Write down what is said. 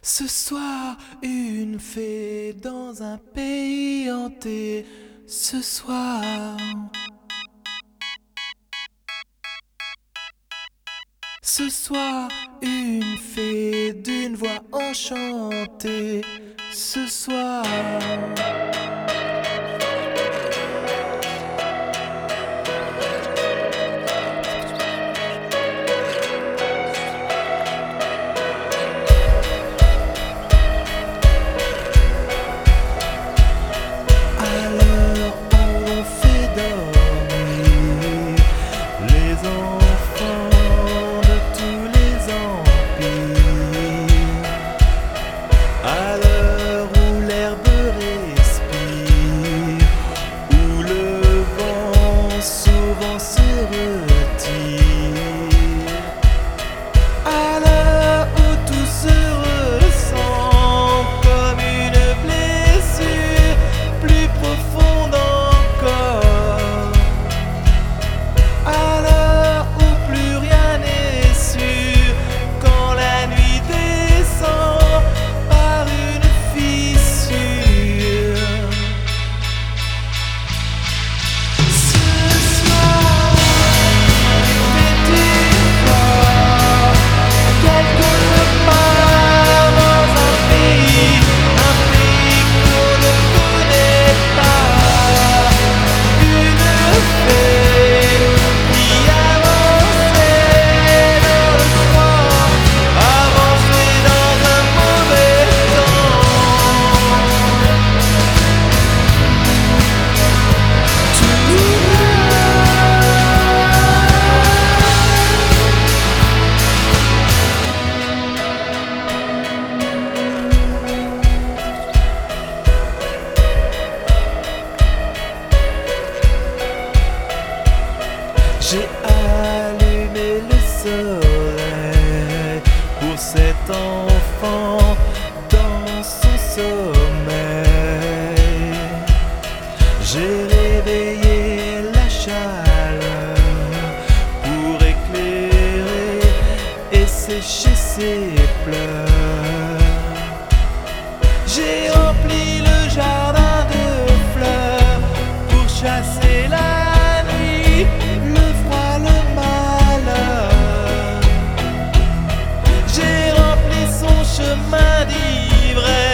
Ce soir, une fée dans un pays hanté. Ce soir. Ce soir, une fée d'une voix enchantée. Ce soir. À l'heure où l'herbe respire, où le vent souvent se retire, à l'heure où tout se ressent comme une blessure plus profonde encore, à l'heure où plus rien n'est sûr, quand la nuit descend par une fissure. Ce soir, était une fois quelque part dans un pays qu'on ne connaît pas, une fée qui avançait dans le soir, avançait dans un mauvais temps. J'ai allumé le soleil pour cet enfant dans son sommeil. J'ai réveillé la chaleur pour éclairer et sécher ses pleurs. J'ai rempli le jardin de fleurs pour chasser la nuit, le froid, le malheur. J'ai rempli son chemin d'ivresse